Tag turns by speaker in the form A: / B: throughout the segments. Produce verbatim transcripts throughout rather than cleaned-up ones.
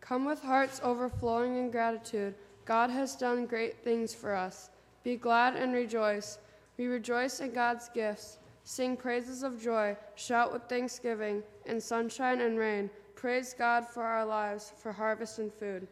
A: Come with hearts overflowing in gratitude. God has done great things for us. Be glad and rejoice. We rejoice in God's gifts. Sing praises of joy. Shout with thanksgiving. In sunshine and rain, praise God for our lives, for harvest and food.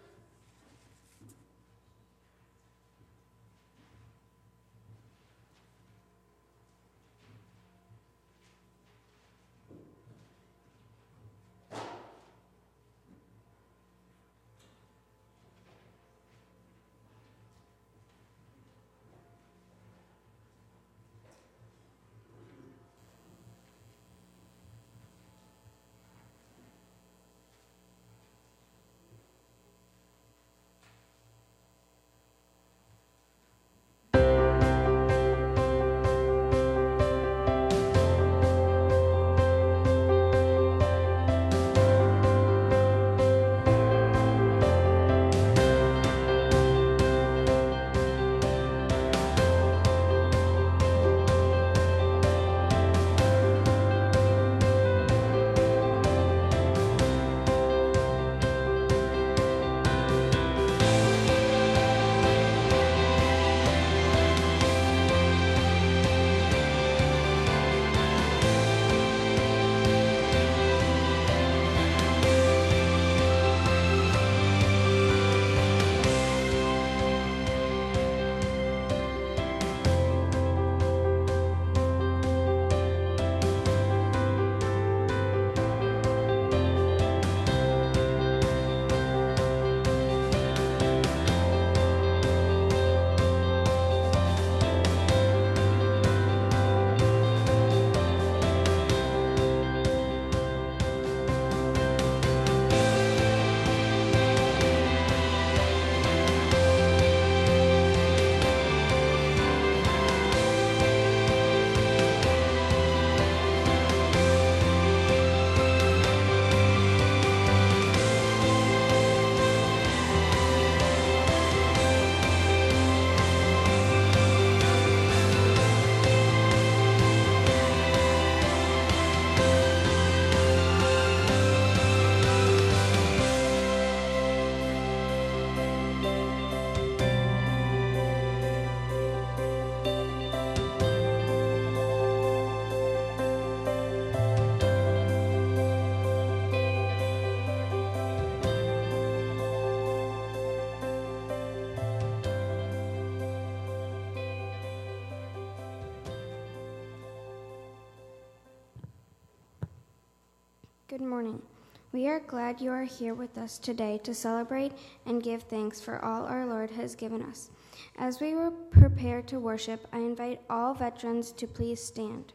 B: Good morning. We are glad you are here with us today to celebrate and give thanks for all our Lord has given us. As we will prepare to worship, I invite all veterans to please stand.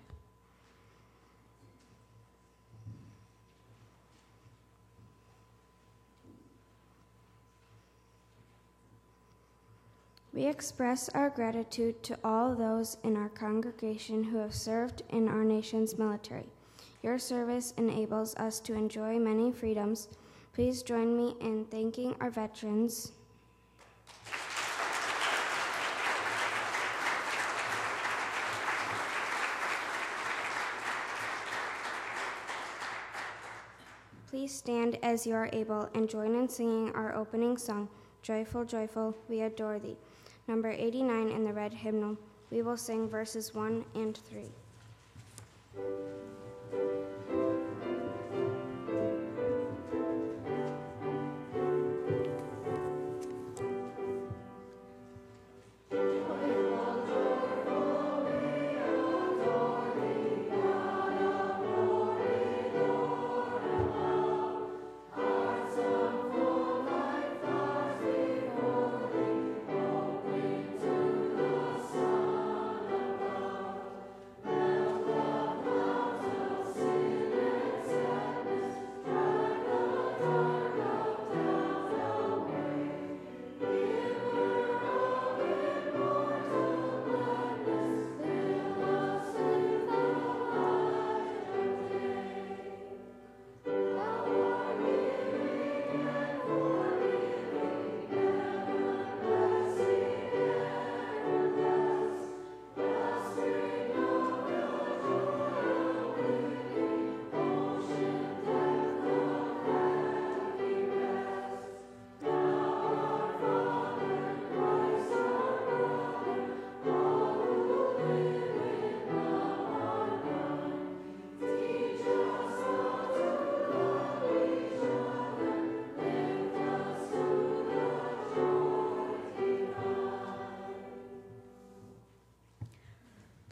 B: We express our gratitude to all those in our congregation who have served in our nation's military. Your service enables us to enjoy many freedoms. Please join me in thanking our veterans. Please stand as you are able and join in singing our opening song, Joyful, Joyful, We Adore Thee, number eighty-nine in the red hymnal. We will sing verses one and three.
C: Love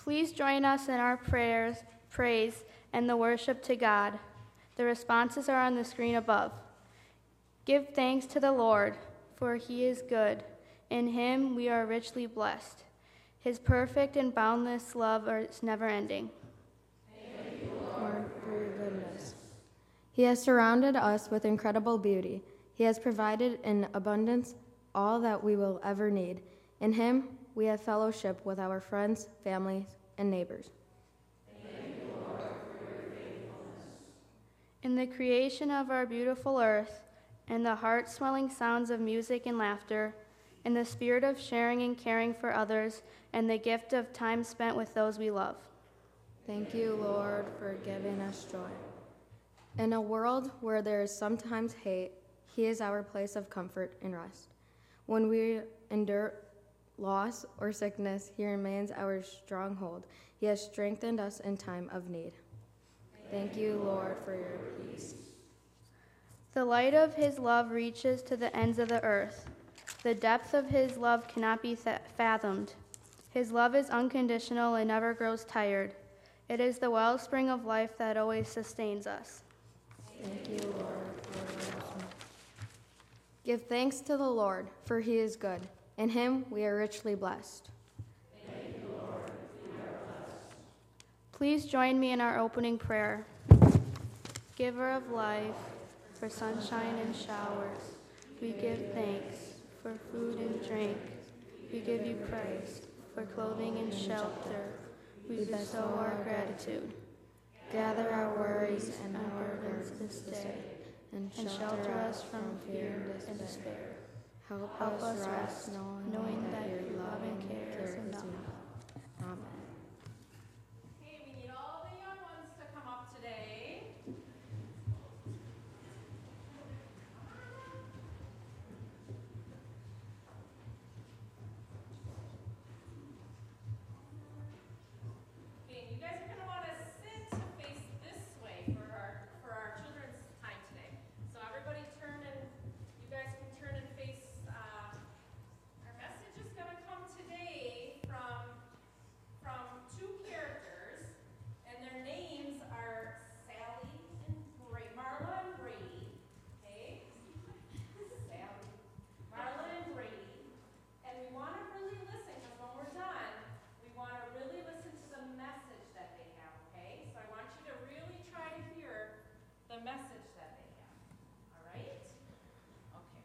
C: Please join us in our prayers, praise, and the worship to God. The responses are on the screen above. Give thanks to the Lord, for he is good. In him we are richly blessed. His perfect and boundless love is never ending.
D: Thank you, Lord, for your goodness. He has surrounded us with incredible beauty. He has provided in abundance all that we will ever need. In him, we have fellowship with our friends, families, and neighbors.
E: Thank you, Lord, for your faithfulness.
C: In the creation of our beautiful earth, and the heart-swelling sounds of music and laughter, in the spirit of sharing and caring for others, and the gift of time spent with those we love.
D: Thank you, Lord, for giving us joy. In a world where there is sometimes hate, he is our place of comfort and rest. When we endure loss or sickness, he remains our stronghold. He has strengthened us in time of need. Thank you, Lord, for your peace.
C: The light of his love reaches to the ends of the earth. The depth of his love cannot be th- fathomed. His love is unconditional and never grows tired. It is the wellspring of life that always sustains us.
D: Thank you, Lord, for your wisdom. Give thanks to the Lord, for he is good. In him we are richly blessed.
E: Thank you, Lord, we are blessed.
C: Please join me in our opening prayer. Giver of life, for sunshine and showers, we give thanks. For food and drink, we give you praise. For clothing and shelter, we bestow our gratitude.
D: Gather our worries and our burdens
C: this day,
D: and
C: and shelter us from fear and despair.
D: Help,
C: Help
D: us
C: us
D: rest,
C: rest,
D: knowing,
C: knowing
D: that
C: that
D: your
C: your
D: love
C: love
D: and
C: and care
D: care
C: is
D: is
C: enough.
D: enough. Amen.
F: Okay, we need all the young ones to come up today. Okay, you guys are gonna want to sit to face this way for our for our children's time today. So everybody turn and you guys can turn and face. Uh, our message is gonna come today from from two characters, and their names are Sally and Bra- Marla and Brady. Okay, Sally, Marla and Brady, and we want to really listen because when we're done, we want to really listen to the message that they have. Okay, so I want you to really try to hear the message that they have. All right? Okay.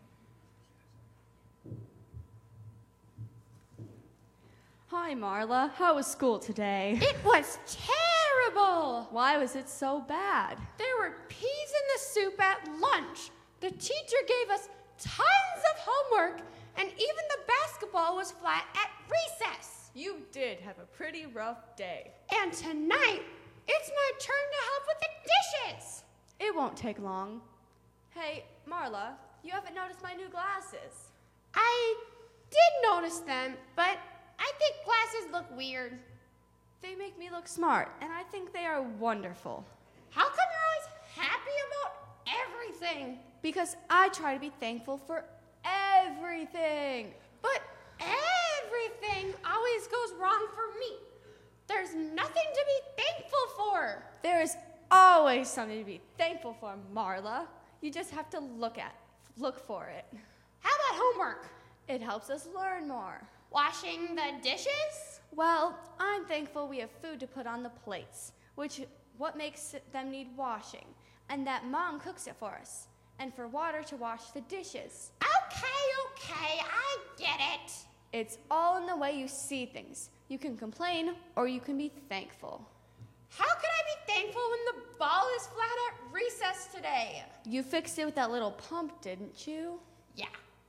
G: Hi, Marla. How was school today?
H: It was terrible.
G: Why was it so bad?
H: There were peas in the soup at lunch. The teacher gave us tons of homework, and even the basketball was flat at recess.
G: You did have a pretty rough day.
H: And tonight, it's my turn to help with the dishes.
G: It won't take long. Hey, Marla, you haven't noticed my new glasses.
H: I did notice them, but I think glasses look weird.
G: They make me look smart, and I think they are wonderful.
H: How come you're always happy about everything?
G: Because I try to be thankful for everything.
H: But everything always goes wrong for me. There's nothing to be thankful for.
G: There is always something to be thankful for, Marla. You just have to look at, look for it.
H: How about homework?
G: It helps us learn more.
H: Washing the dishes?
G: Well, I'm thankful we have food to put on the plates, which what makes them need washing, and that Mom cooks it for us, and for water to wash the dishes.
H: Okay, okay, I get it.
G: It's all in the way you see things. You can complain or you can be thankful.
H: How could I be thankful when the ball is flat at recess today?
G: You fixed it with that little pump, didn't you?
H: Yeah.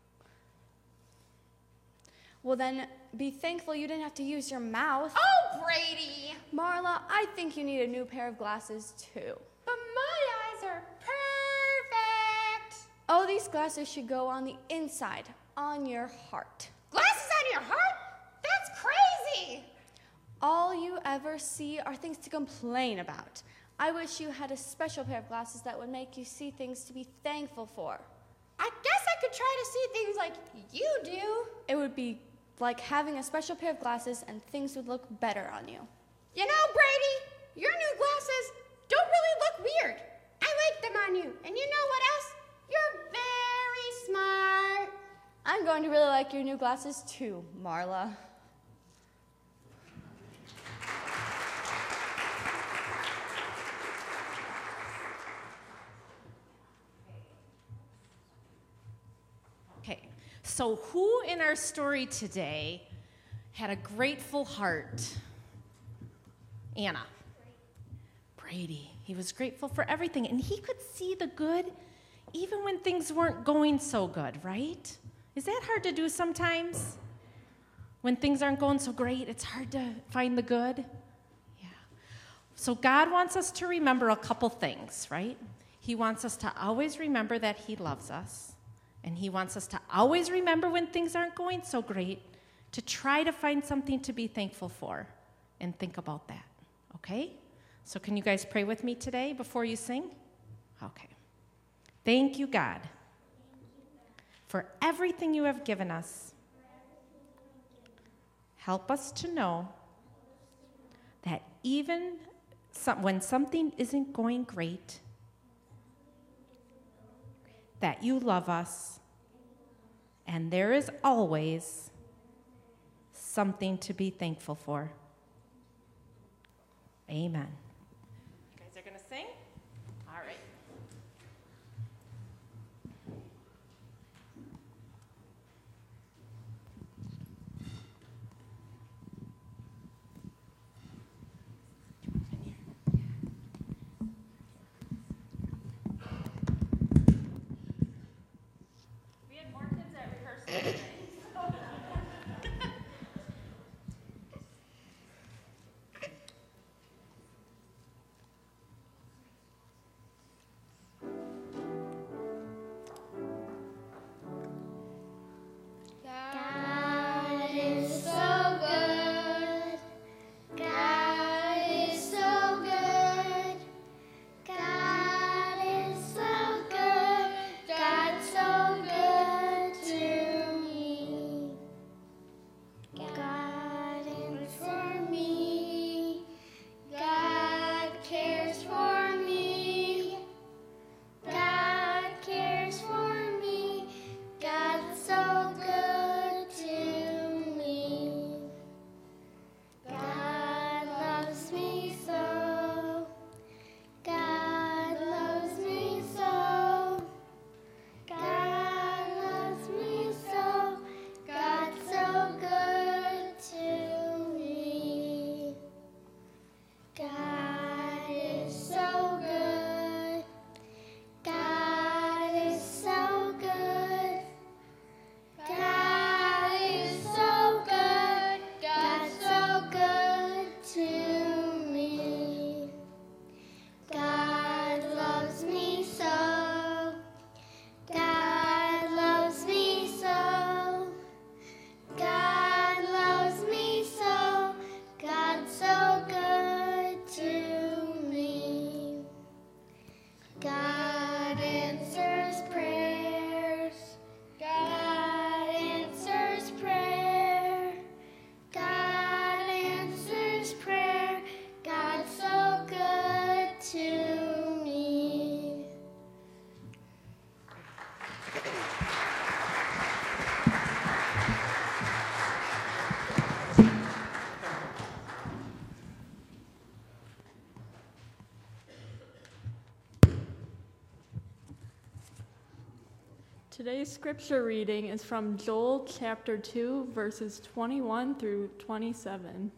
G: Well then, be thankful you didn't have to use your mouth.
H: Oh, Brady!
G: Marla, I think you need a new pair of glasses too.
H: But my eyes are perfect.
G: Oh, these glasses should go on the inside, on your heart.
H: Glasses on your heart? That's crazy.
G: All you ever see are things to complain about. I wish you had a special pair of glasses that would make you see things to be thankful for.
H: I guess I could try to see things like you do.
G: It would be like having a special pair of glasses and things would look better on you.
H: You know, Brady, your new glasses don't really look weird. I like them on you. And you know what else? You're very smart.
G: I'm going to really like your new glasses too, Marla.
F: Okay, so who in our story today had a grateful heart? Anna. Brady. He was grateful for everything, and he could see the good even when things weren't going so good, right? Is that hard to do sometimes? When things aren't going so great, it's hard to find the good? Yeah. So God wants us to remember a couple things, right? He wants us to always remember that he loves us, and he wants us to always remember when things aren't going so great to try to find something to be thankful for and think about that, okay? So can you guys pray with me today before you sing? Okay. Thank you, God, for everything you have given us. Help us to know that even some, when something isn't going great, that you love us, and there is always something to be thankful for. Amen. You guys are going to sing? All right. We had more kids at rehearsal today.
I: Today's scripture reading is from Joel chapter two, verses twenty-one through twenty-seven.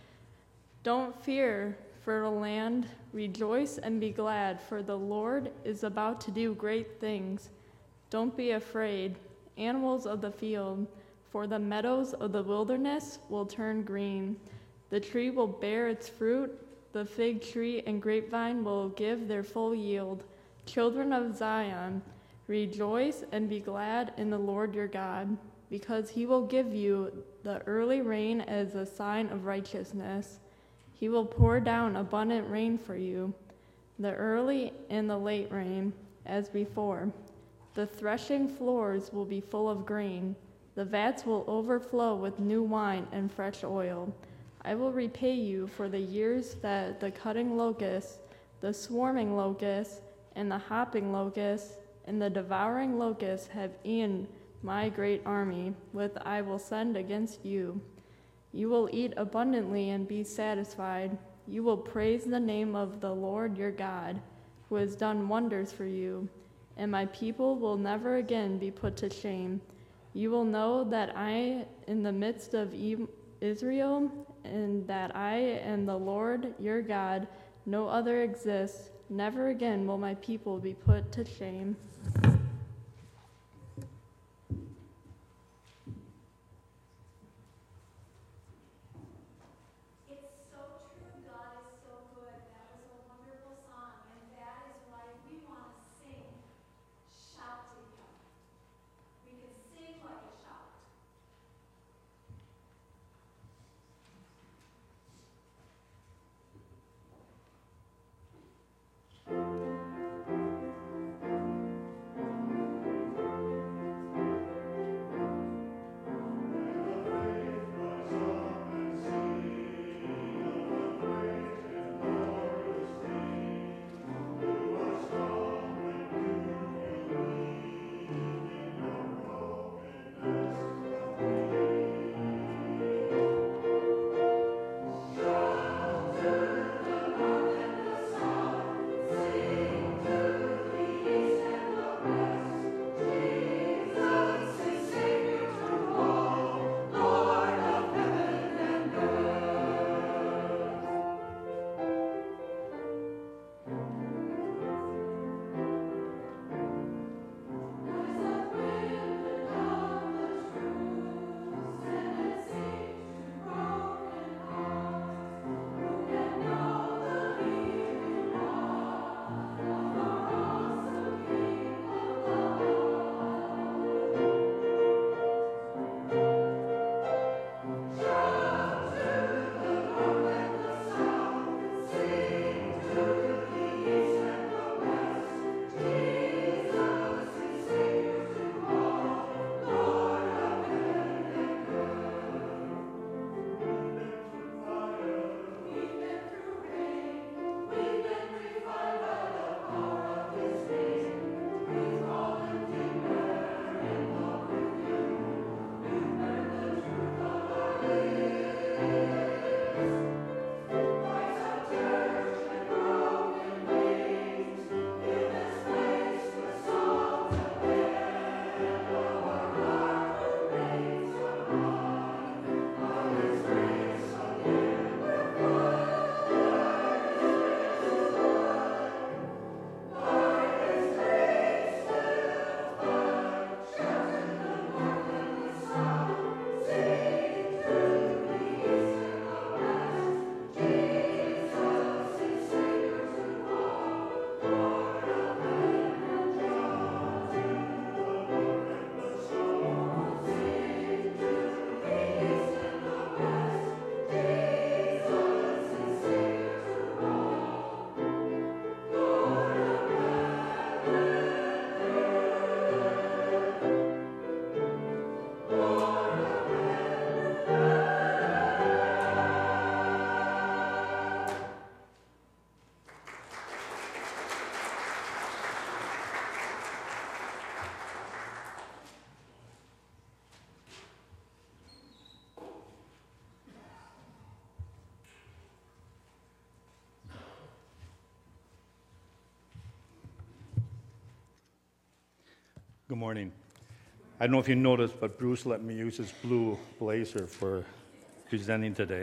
I: Don't fear, fertile land, rejoice and be glad, for the Lord is about to do great things. Don't be afraid, animals of the field, for the meadows of the wilderness will turn green. The tree will bear its fruit, the fig tree and grapevine will give their full yield. Children of Zion, rejoice and be glad in the Lord your God, because he will give you the early rain as a sign of righteousness. He will pour down abundant rain for you, the early and the late rain, as before. The threshing floors will be full of grain. The vats will overflow with new wine and fresh oil. I will repay you for the years that the cutting locust, the swarming locust, and the hopping locust, and the devouring locust have eaten my great army, which I will send against you. You will eat abundantly and be satisfied. You will praise the name of the Lord your God, who has done wonders for you, and my people will never again be put to shame. You will know that I, in the midst of Israel, and that I am the Lord your God, no other exists. Never again will my people be put to shame.
J: Good morning. I don't know if you noticed, but Bruce let me use his blue blazer for presenting today.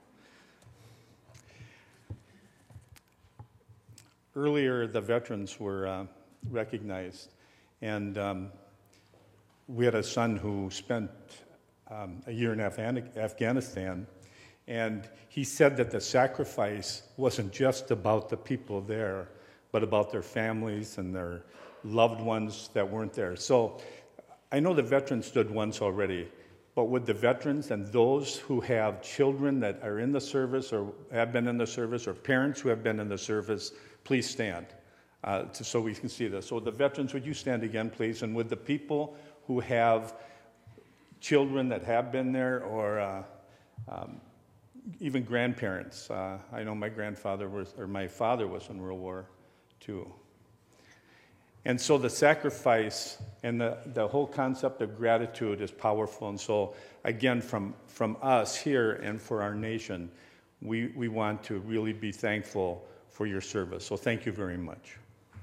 J: Earlier, the veterans were uh, recognized, and um, we had a son who spent um, a year in Afghan- Afghanistan, and he said that the sacrifice wasn't just about the people there, but about their families and their loved ones that weren't there. So I know the veterans stood once already, but would the veterans and those who have children that are in the service or have been in the service or parents who have been in the service, please stand uh, to, so we can see this. So the veterans, would you stand again, please? And would the people who have children that have been there or uh, um, even grandparents. Uh, I know my grandfather was, or my father was in World War Two. And so the sacrifice and the, the whole concept of gratitude is powerful. And so, again, from, from us here and for our nation, we, we want to really be thankful for your service. So thank you very much.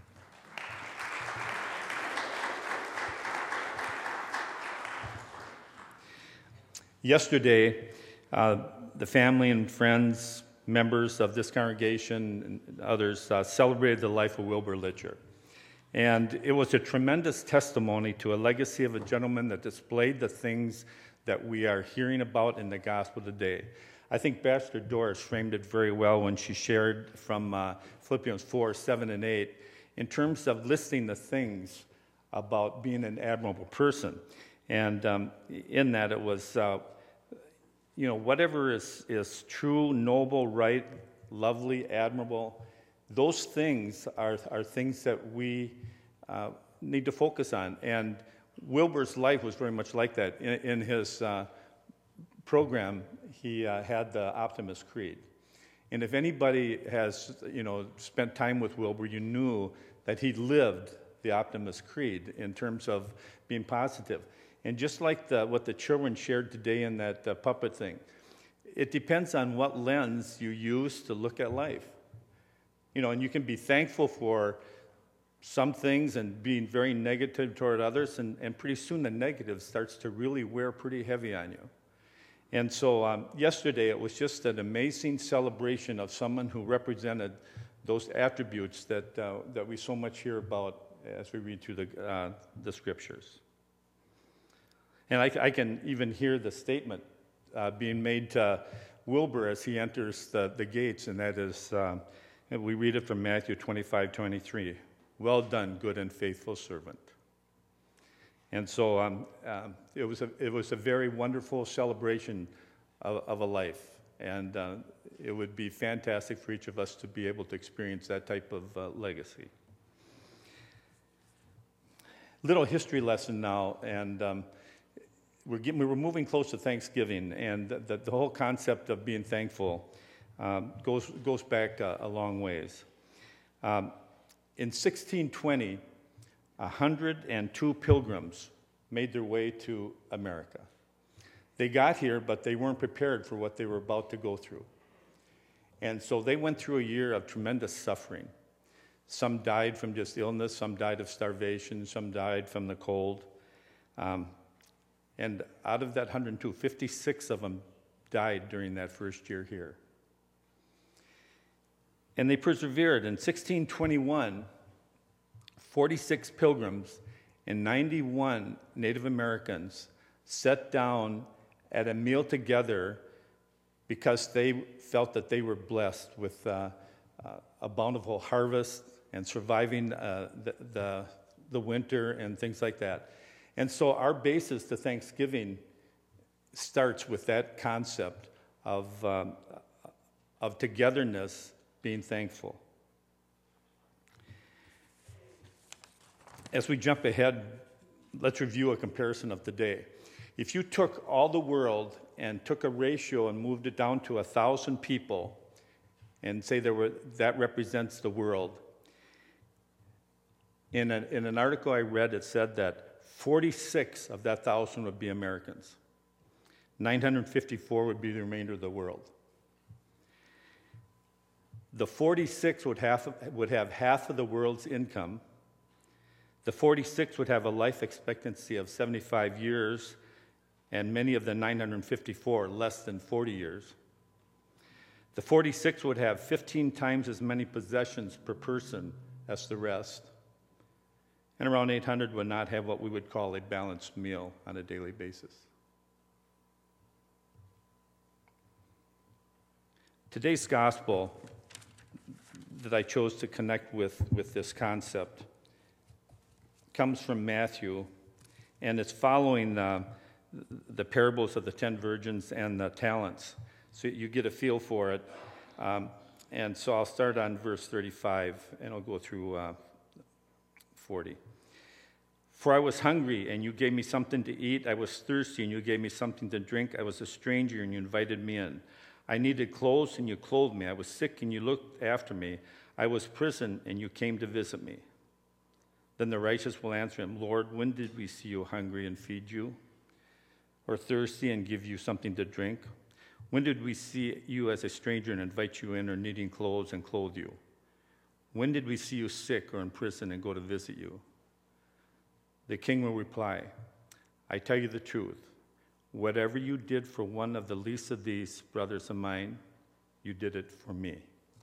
J: Yesterday, uh, the family and friends, members of this congregation and others uh, celebrated the life of Wilbur Litcher. And it was a tremendous testimony to a legacy of a gentleman that displayed the things that we are hearing about in the gospel today. I think Pastor Doris framed it very well when she shared from uh, Philippians four, seven, and eight in terms of listing the things about being an admirable person. And um, in that it was, uh, you know, whatever is, is true, noble, right, lovely, admirable, those things are, are things that we uh, need to focus on. And Wilbur's life was very much like that. In, in his uh, program, he uh, had the Optimist Creed. And if anybody has, you know, spent time with Wilbur, you knew that he lived the Optimist Creed in terms of being positive. And just like the, what the children shared today in that uh, puppet thing, it depends on what lens you use to look at life. You know, and you can be thankful for some things and being very negative toward others, and, and pretty soon the negative starts to really wear pretty heavy on you. And so um, yesterday it was just an amazing celebration of someone who represented those attributes that, uh, that we so much hear about as we read through the, uh, the scriptures. And I, I can even hear the statement uh, being made to Wilbur as he enters the, the gates, and that is, uh, and we read it from Matthew twenty-five, twenty-three. Well done, good and faithful servant. And so um, um, it was a it was a very wonderful celebration of, of a life, and uh, it would be fantastic for each of us to be able to experience that type of uh, legacy. Little history lesson now, and um, we're getting, we're moving close to Thanksgiving, and the, the, the whole concept of being thankful um, goes goes back a, a long ways. Um, in sixteen twenty, one hundred two pilgrims made their way to America. They got here, but they weren't prepared for what they were about to go through. And so they went through a year of tremendous suffering. Some died from just illness, some died of starvation, some died from the cold. Um, and out of that one hundred two, fifty-six of them died during that first year here. And they persevered. In sixteen twenty-one, forty-six pilgrims and ninety-one Native Americans sat down at a meal together because they felt that they were blessed with uh, uh, a bountiful harvest and surviving uh, the, the, the winter and things like that. And so our basis to Thanksgiving starts with that concept of, um, of togetherness, being thankful. As we jump ahead, let's review a comparison of today. If you took all the world and took a ratio and moved it down to a thousand people and say there were, that represents the world, in, a, in an article I read, it said that forty-six of that thousand would be Americans. nine hundred fifty-four would be the remainder of the world. The forty-six would have, would have half of the world's income. The forty-six would have a life expectancy of seventy-five years, and many of the nine hundred fifty-four less than forty years. The forty-six would have fifteen times as many possessions per person as the rest. And around eight hundred would not have what we would call a balanced meal on a daily basis. Today's gospel that I chose to connect with, with this concept comes from Matthew, and it's following uh, the parables of the ten virgins and the talents. So you get a feel for it. Um, and so I'll start on verse thirty-five, and I'll go through uh, forty. For I was hungry, and you gave me something to eat. I was thirsty, and you gave me something to drink. I was a stranger, and you invited me in. I needed clothes, and you clothed me. I was sick, and you looked after me. I was prison, and you came to visit me. Then the righteous will answer him, Lord, when did we see you hungry and feed you, or thirsty and give you something to drink? When did we see you as a stranger and invite you in, or needing clothes and clothe you? When did we see you sick or in prison and go to visit you? The king will reply, I tell you the truth. Whatever you did for one of the least of these brothers of mine, you did it for me.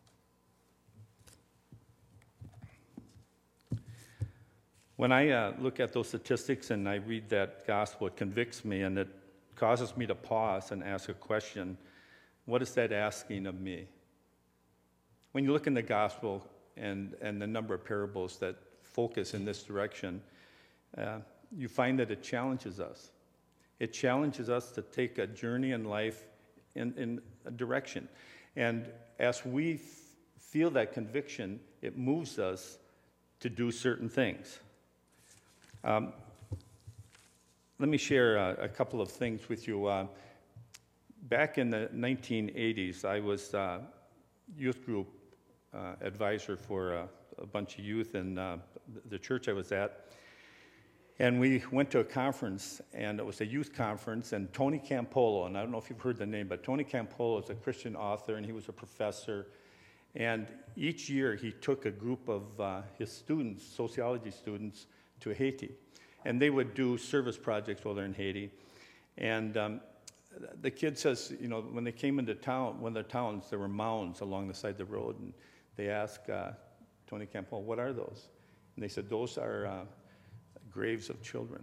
J: When I uh, look at those statistics and I read that gospel, it convicts me and it causes me to pause and ask a question. What is that asking of me? When you look in the gospel and, and the number of parables that focus in this direction, uh, you find that it challenges us. It challenges us to take a journey in life in, in a direction. And as we f- feel that conviction, it moves us to do certain things. Um, let me share uh, a couple of things with you. Uh, back in the nineteen eighties, I was uh, youth group uh, advisor for uh, a bunch of youth in uh, the church I was at. And we went to a conference, and it was a youth conference, and Tony Campolo, and I don't know if you've heard the name, but Tony Campolo is a Christian author, and he was a professor. And each year he took a group of uh, his students, sociology students, to Haiti. And they would do service projects while they're in Haiti. And um, the kid says, you know, when they came into town, one of their towns, there were mounds along the side of the road. And they asked uh, Tony Campolo, what are those? And they said, those are uh, graves of children.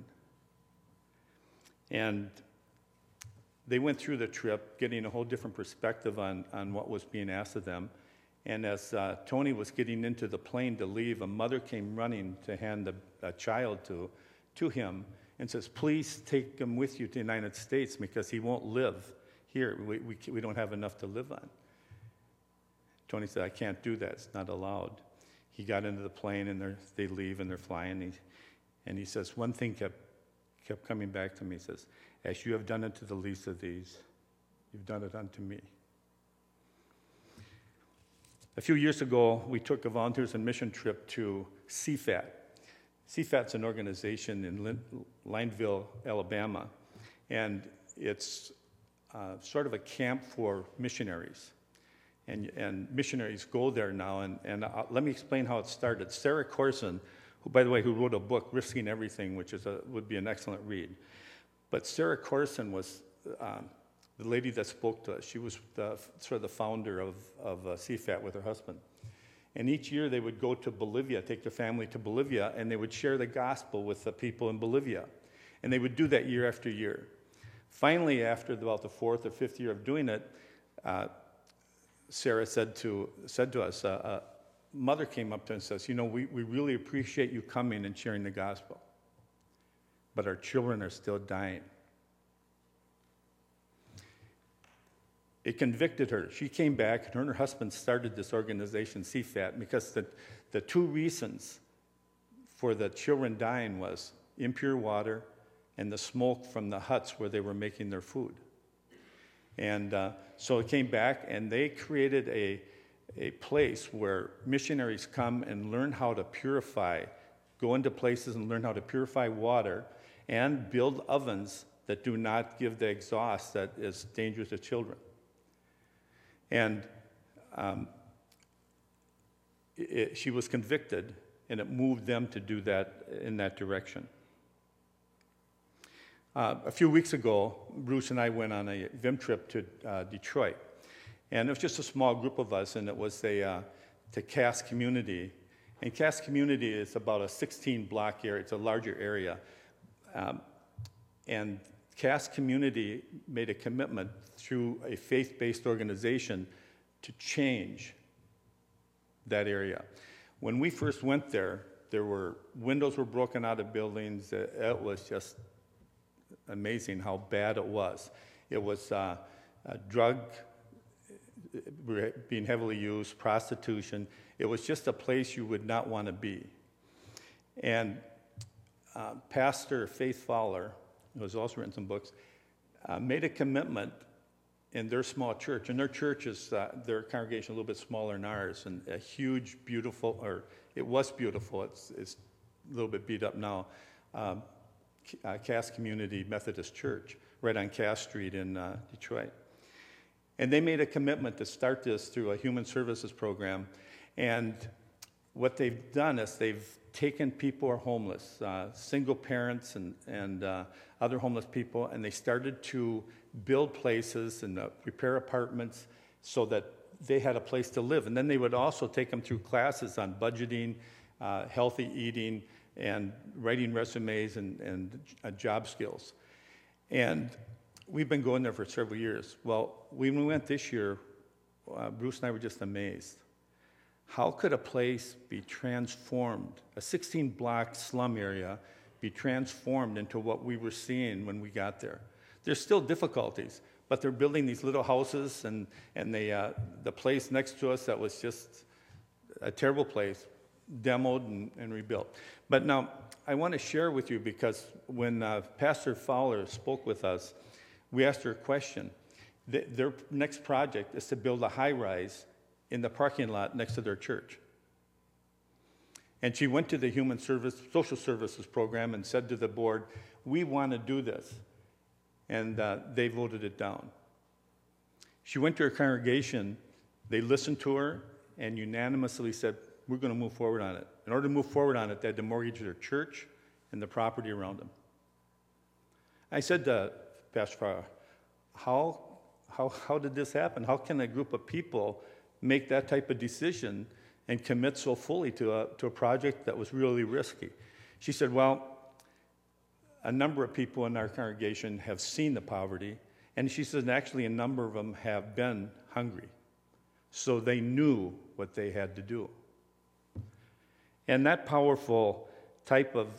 J: And they went through the trip, getting a whole different perspective on, on what was being asked of them. And as uh, Tony was getting into the plane to leave, a mother came running to hand a, a child to, to him and says, please take him with you to the United States because he won't live here. We, we, we don't have enough to live on. Tony said, I can't do that. It's not allowed. He got into the plane, and they leave, and they're flying. And he, and he says, one thing kept, kept coming back to me. He says, as you have done it to the least of these, you've done it unto me. A few years ago, we took a volunteers and mission trip to C FAT. C FAT's an organization in Lin- Lineville, Alabama, and it's uh, sort of a camp for missionaries. And, and missionaries go there now, and, and uh, let me explain how it started. Sarah Corson, who, by the way, who wrote a book, Risking Everything, which is a, would be an excellent read. But Sarah Corson was um, the lady that spoke to us. She was the, sort of the founder of, of uh, C FAT with her husband. And each year they would go to Bolivia, take their family to Bolivia, and they would share the gospel with the people in Bolivia. And they would do that year after year. Finally, after about the fourth or fifth year of doing it, uh, Sarah said to, said to us, uh, a mother came up to us and says, you know, we, we really appreciate you coming and sharing the gospel, but our children are still dying. It convicted her. She came back, and her and her husband started this organization, C FAT, because the, the two reasons for the children dying was impure water and the smoke from the huts where they were making their food. And uh, so it came back, and they created a, a place where missionaries come and learn how to purify, go into places and learn how to purify water and build ovens that do not give the exhaust that is dangerous to children. And um, it, she was convicted, and it moved them to do that in that direction. Uh, a few weeks ago, Bruce and I went on a Vim trip to uh, Detroit. And it was just a small group of us, and it was a, uh, to Cass Community. And Cass Community is about a sixteen-block area. It's a larger area. Um, and Cass Community made a commitment through a faith-based organization to change that area. When we first went there, there were windows were broken out of buildings. It was just amazing how bad it was. It was uh, a drug being heavily used, prostitution. It was just a place you would not want to be. And uh, Pastor Faith Fowler, who has also written some books, uh, made a commitment in their small church, and their church is, uh, their congregation a little bit smaller than ours, and a huge, beautiful, or it was beautiful, it's, it's a little bit beat up now, um, uh, Cass Community Methodist Church, right on Cass Street in uh, Detroit. And they made a commitment to start this through a human services program, and what they've done is they've taken people who are homeless, uh, single parents and, and uh, other homeless people, and they started to build places and uh, repair apartments so that they had a place to live. And then they would also take them through classes on budgeting, uh, healthy eating, and writing resumes and, and uh, job skills. And we've been going there for several years. Well, when we went this year, uh, Bruce and I were just amazed. How could a place be transformed, a sixteen-block slum area, be transformed into what we were seeing when we got there? There's still difficulties, but they're building these little houses, and, and they, uh, the place next to us that was just a terrible place, demoed and, and rebuilt. But now, I want to share with you, because when uh, Pastor Fowler spoke with us, we asked her a question. The, their next project is to build a high-rise in the parking lot next to their church. And she went to the Human Service, Social Services program and said to the board, we want to do this. And uh, they voted it down. She went to her congregation, they listened to her, and unanimously said, we're going to move forward on it. In order to move forward on it, they had to mortgage their church and the property around them. I said to Pastor Farr, how, how, how did this happen? How can a group of people make that type of decision and commit so fully to a, to a project that was really risky? She said, well, a number of people in our congregation have seen the poverty, and she said actually a number of them have been hungry. So they knew what they had to do. And that powerful type of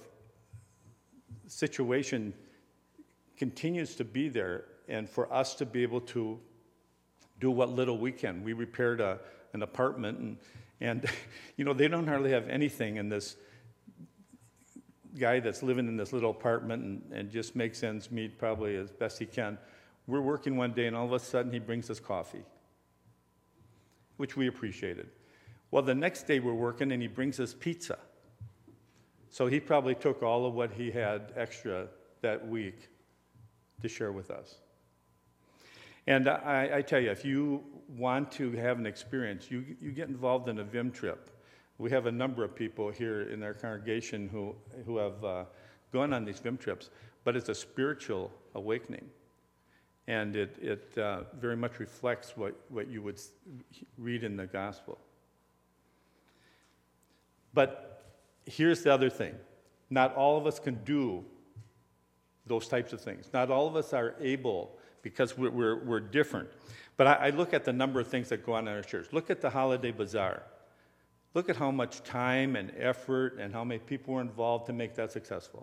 J: situation continues to be there, and for us to be able to do what little we can. We repaired a, an apartment, and, and you know, they don't hardly have anything, and this guy that's living in this little apartment and, and just makes ends meet probably as best he can. We're working one day, and all of a sudden he brings us coffee, which we appreciated. Well, the next day we're working, and he brings us pizza. So he probably took all of what he had extra that week to share with us. And I, I tell you, if you want to have an experience, you, you get involved in a V I M trip. We have a number of people here in our congregation who, who have uh, gone on these V I M trips, but it's a spiritual awakening. And it, it uh, very much reflects what, what you would read in the gospel. But here's the other thing. Not all of us can do those types of things. Not all of us are able, because we're, we're, we're different. But I, I look at the number of things that go on in our church. Look at the holiday bazaar. Look at how much time and effort and how many people were involved to make that successful.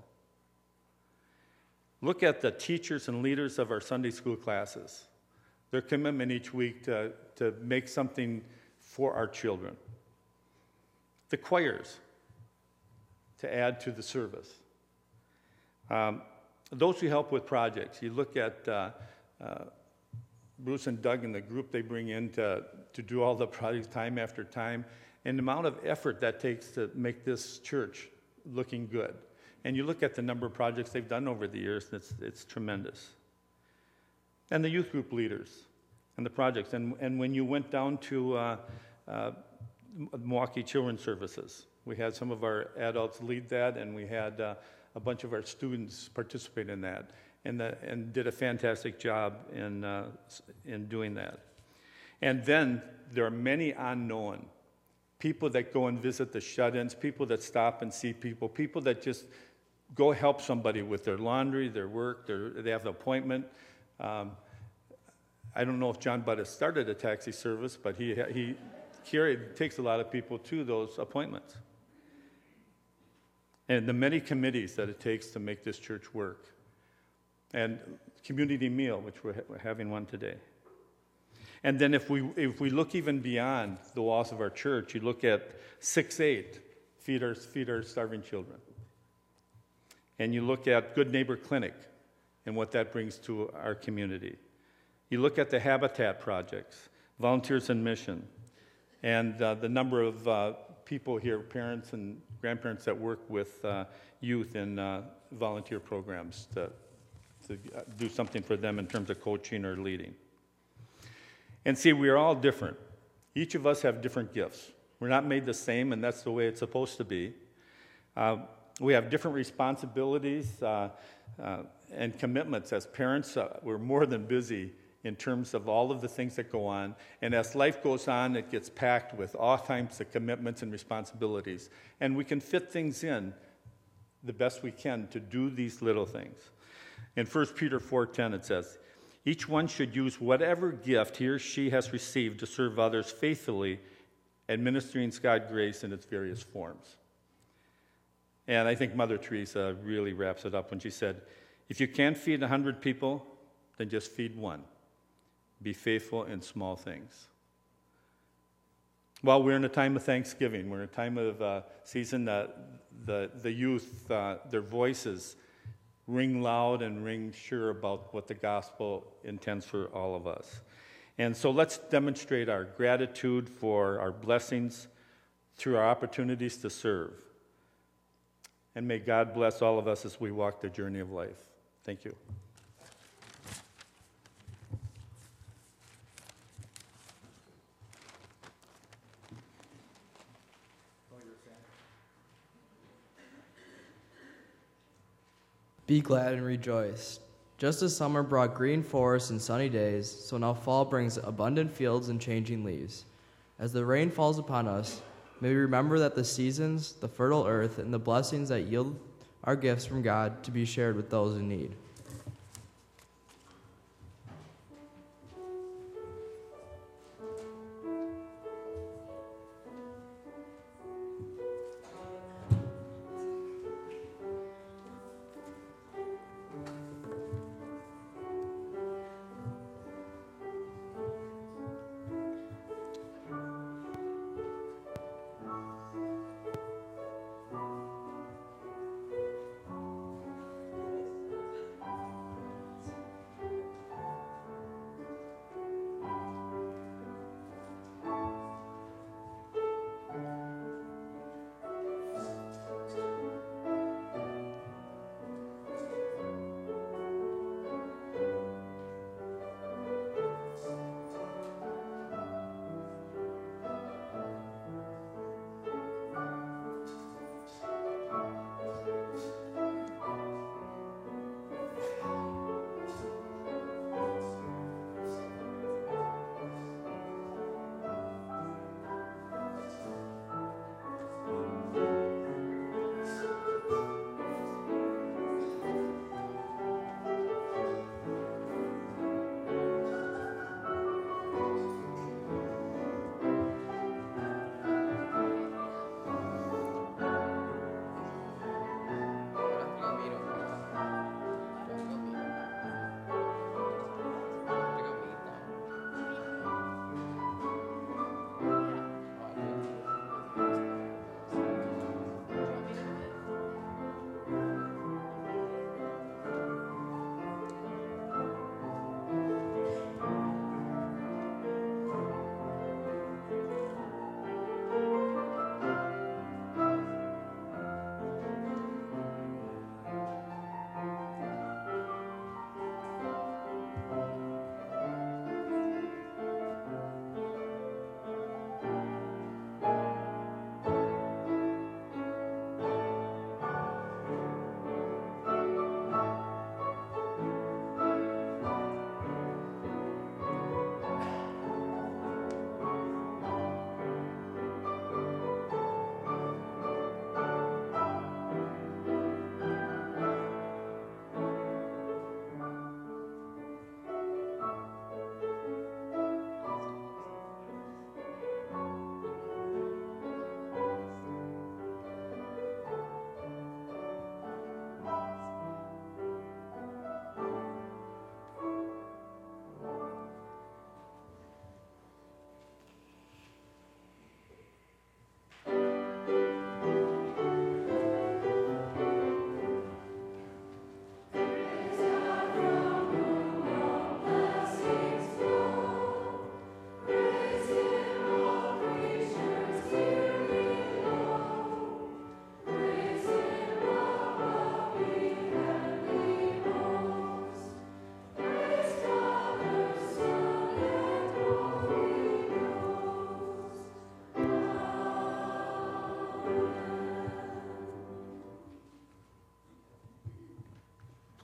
J: Look at the teachers and leaders of our Sunday school classes. Their commitment each week to, to make something for our children. The choirs, to add to the service. Um, those who help with projects. You look at uh, uh, Bruce and Doug and the group they bring in to, to do all the projects time after time, and the amount of effort that takes to make this church looking good. And you look at the number of projects they've done over the years, and it's, it's tremendous. And the youth group leaders and the projects. And, and when you went down to uh, uh, Milwaukee Children's Services, we had some of our adults lead that, and we had uh, a bunch of our students participate in that, and, the, and did a fantastic job in, uh, in doing that. And then there are many unknown people that go and visit the shut-ins, people that stop and see people, people that just go help somebody with their laundry, their work, their, they have an appointment. Um, I don't know if John Butt has started a taxi service, but he, he carried, takes a lot of people to those appointments. And the many committees that it takes to make this church work. And community meal, which we're, ha- we're having one today. And then if we if we look even beyond the walls of our church, you look at six eight, feed our, feed our starving children. And you look at Good Neighbor Clinic and what that brings to our community. You look at the Habitat projects, Volunteers in Mission, and uh, the number of uh, people here, parents and grandparents that work with uh, youth in uh, volunteer programs to, to do something for them in terms of coaching or leading. And see, we are all different. Each of us have different gifts. We're not made the same, and that's the way it's supposed to be. Uh, we have different responsibilities uh, uh, and commitments. As parents, uh, we're more than busy in terms of all of the things that go on. And as life goes on, it gets packed with all types of commitments and responsibilities. And we can fit things in the best we can to do these little things. In First Peter four ten, it says, each one should use whatever gift he or she has received to serve others faithfully, administering God's grace in its various forms. And I think Mother Teresa really wraps it up when she said, if you can't feed a hundred people, then just feed one. Be faithful in small things. Well, we're in a time of Thanksgiving. We're in a time of uh, season that the, the youth, uh, their voices ring loud and ring sure about what the gospel intends for all of us. And so let's demonstrate our gratitude for our blessings through our opportunities to serve. And may God bless all of us as we walk the journey of life. Thank you.
K: Be glad and rejoice. Just as summer brought green forests and sunny days, so now fall brings abundant fields and changing leaves. As the rain falls upon us, may we remember that the seasons, the fertile earth, and the blessings that yield are gifts from God to be shared with those in need.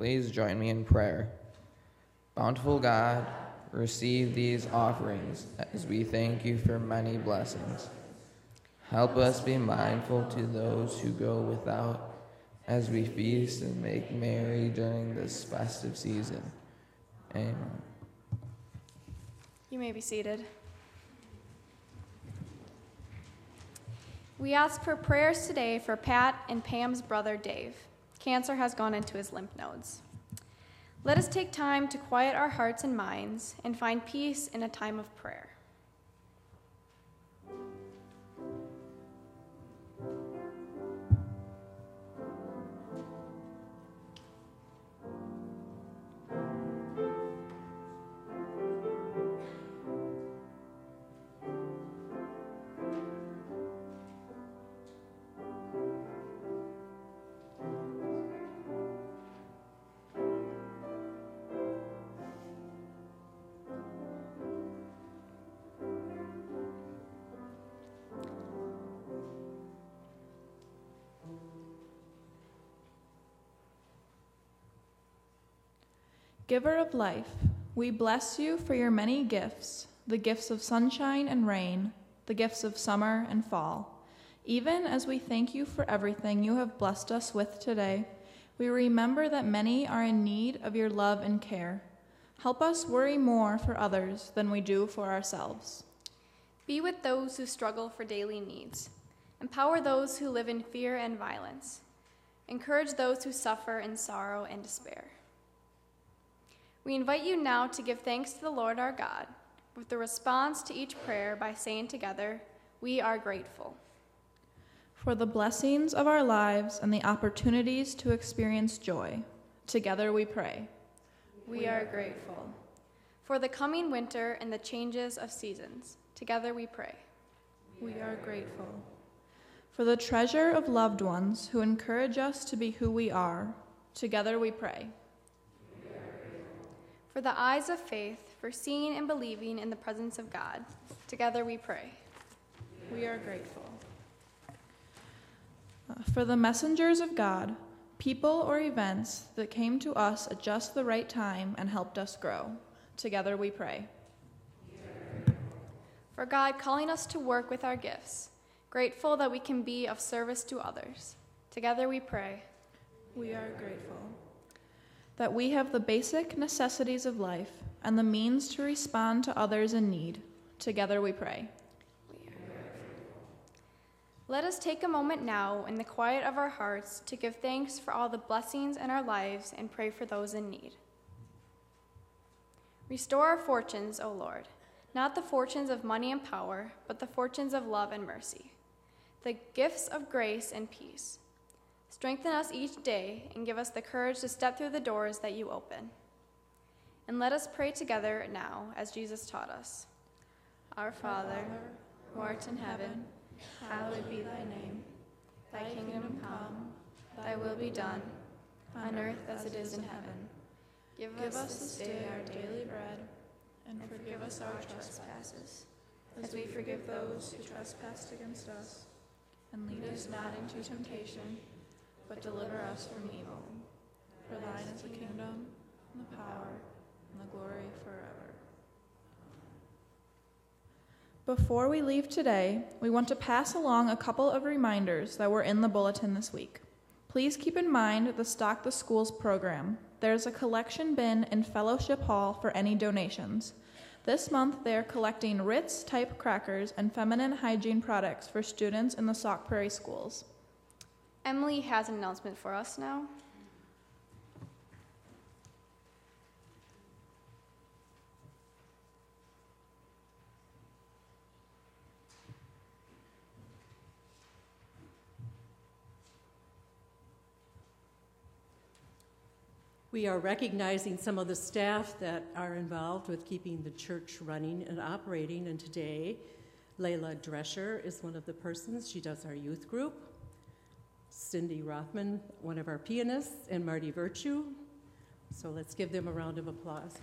L: Please join me in prayer. Bountiful God, receive these offerings as we thank you for many blessings. Help us be mindful to those who go without as we feast and make merry during this festive season. Amen.
G: You may be seated. We ask for prayers today for Pat and Pam's brother Dave. Cancer has gone into his lymph nodes. Let us take time to quiet our hearts and minds and find peace in a time of prayer.
M: Giver of life, we bless you for your many gifts, the gifts of sunshine and rain, the gifts of summer and fall. Even as we thank you for everything you have blessed us with today, we remember that many are in need of your love and care. Help us worry more for others than we do for ourselves.
G: Be with those who struggle for daily needs. Empower those who live in fear and violence. Encourage those who suffer in sorrow and despair. We invite you now to give thanks to the Lord our God, with the response to each prayer by saying together, "We are grateful."
M: For the blessings of our lives and the opportunities to experience joy, together we pray.
G: We are grateful. For the coming winter and the changes of seasons, together we pray.
M: We are grateful. For the treasure of loved ones who encourage us to be who we are, together we pray.
G: For the eyes of faith, for seeing and believing in the presence of God, together we pray.
M: We are grateful. Uh, for the messengers of God, people or events that came to us at just the right time and helped us grow, together we pray.
G: For God calling us to work with our gifts, grateful that we can be of service to others, together we pray.
M: We are grateful. That we have the basic necessities of life and the means to respond to others in need. Together we pray.
G: Let us take a moment now in the quiet of our hearts to give thanks for all the blessings in our lives and pray for those in need. Restore our fortunes, O Lord, not the fortunes of money and power, but the fortunes of love and mercy, the gifts of grace and peace. Strengthen us each day and give us the courage to step through the doors that you open. And let us pray together now as Jesus taught us. Our Father, who art in heaven, hallowed be thy name. Thy kingdom come, thy will be done, on earth as it is in heaven. Give us this day our daily bread, and forgive us our trespasses, as we forgive those who trespass against us. And lead us not into temptation, but deliver us from evil. For thine is the kingdom, and the power, and the glory forever.
M: Before we leave today, we want to pass along a couple of reminders that were in the bulletin this week. Please keep in mind the Stock the Schools program. There's a collection bin in Fellowship Hall for any donations. This month, they are collecting Ritz-type crackers and feminine hygiene products for students in the Sauk Prairie schools.
G: Emily has an announcement for us now.
N: We are recognizing some of the staff that are involved with keeping the church running and operating, and today Layla Drescher is one of the persons. She does our youth group. Cindy Rothman, one of our pianists, and Marty Virtue. So let's give them a round of applause.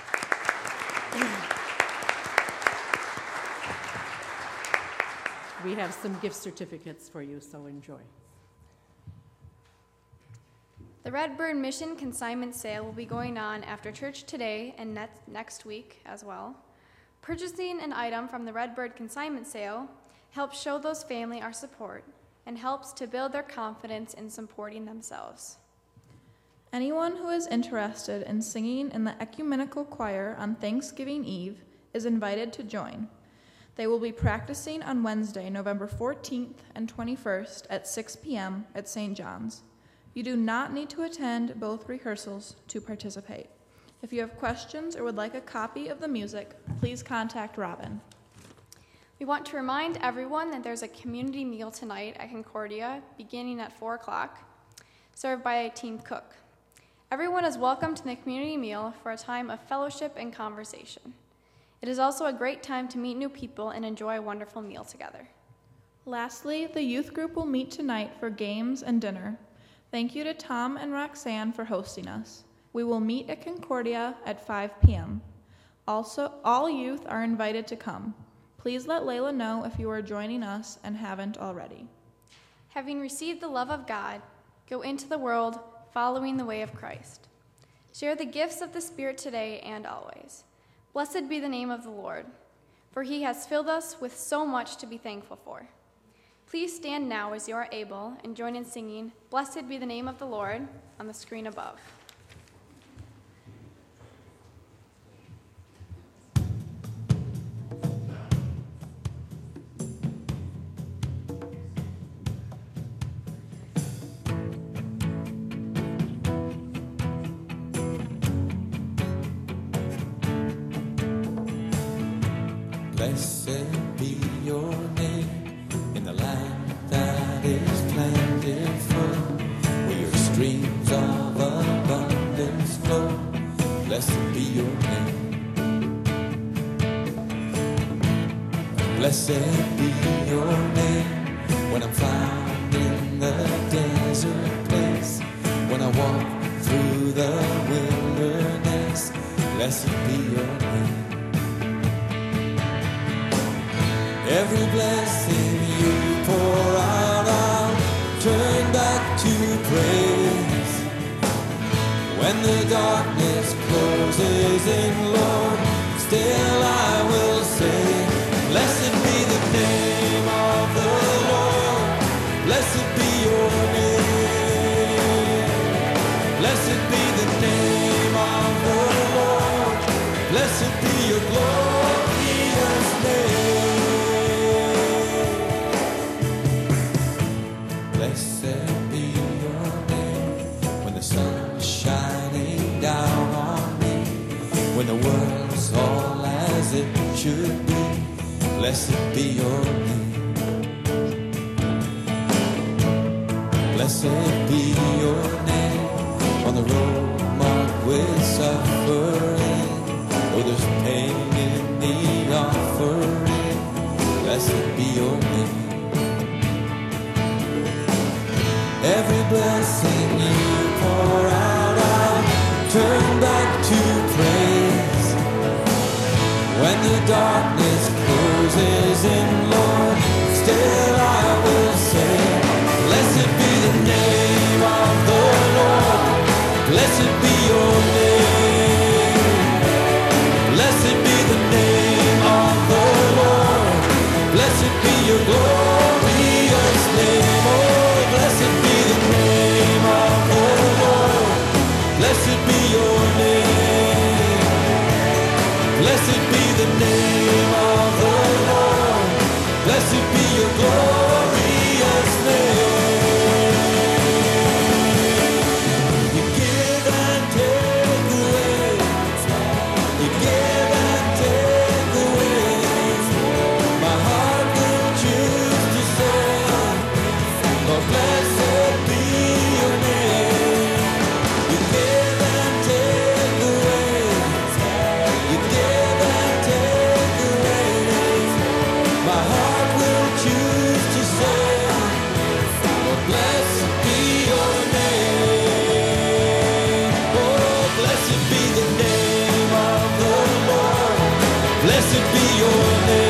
N: We have some gift certificates for you, so enjoy.
G: The Redbird Mission consignment sale will be going on after church today and ne- next week as well. Purchasing an item from the Redbird consignment sale helps show those family our support and helps to build their confidence in supporting themselves.
M: Anyone who is interested in singing in the ecumenical choir on Thanksgiving Eve is invited to join. They will be practicing on Wednesday, November fourteenth and twenty-first at six p.m. at Saint John's. You do not need to attend both rehearsals to participate. If you have questions or would like a copy of the music, please contact Robin.
G: We want to remind everyone that there's a community meal tonight at Concordia beginning at four o'clock, served by a team cook. Everyone is welcome to the community meal for a time of fellowship and conversation. It is also a great time to meet new people and enjoy a wonderful meal together.
M: Lastly, the youth group will meet tonight for games and dinner. Thank you to Tom and Roxanne for hosting us. We will meet at Concordia at five p.m. Also, all youth are invited to come. Please let Layla know if you are joining us and haven't already.
G: Having received the love of God, go into the world following the way of Christ. Share the gifts of the Spirit today and always. Blessed be the name of the Lord, for he has filled us with so much to be thankful for. Please stand now as you are able and join in singing Blessed Be the Name of the Lord on the screen above.
O: Blessed be your name in the land that is plentiful, where your streams of abundance flow. Blessed be your name. Blessed be your name when I'm found in the desert place, when I walk through the wilderness. Blessed be your name. Every blessing you pour out, I'll turn back to praise. When the darkness closes in, Lord, still I will say, blessed be the name of the Lord. Blessed be your name. Blessed be the name of the Lord. Blessed be your glorious name. Blessed be your name when the sun is shining down on me, when the world's all as it should be. Blessed be your name. Blessed be your name on the road marked with suffering. Oh, there's pain in the offering. Blessed be your name. Every blessing you pour out, I'll turn back to praise. When the darkness closes in, Lord, still I will say, blessed be the name of the Lord. Blessed be your name. Blessed be the name of the Lord. Blessed be your glorious name. Oh, blessed be the name of the Lord. Blessed be your name. Blessed be the name of the Lord. Blessed be your glorious name. You give and take away. You give and take away. My heart will choose to say, Lord, blessed be your name. You give and take away. You give and take away. My heart will choose to say, Lord, blessed be your name. Oh, blessed be the name of the Lord. Blessed be your name.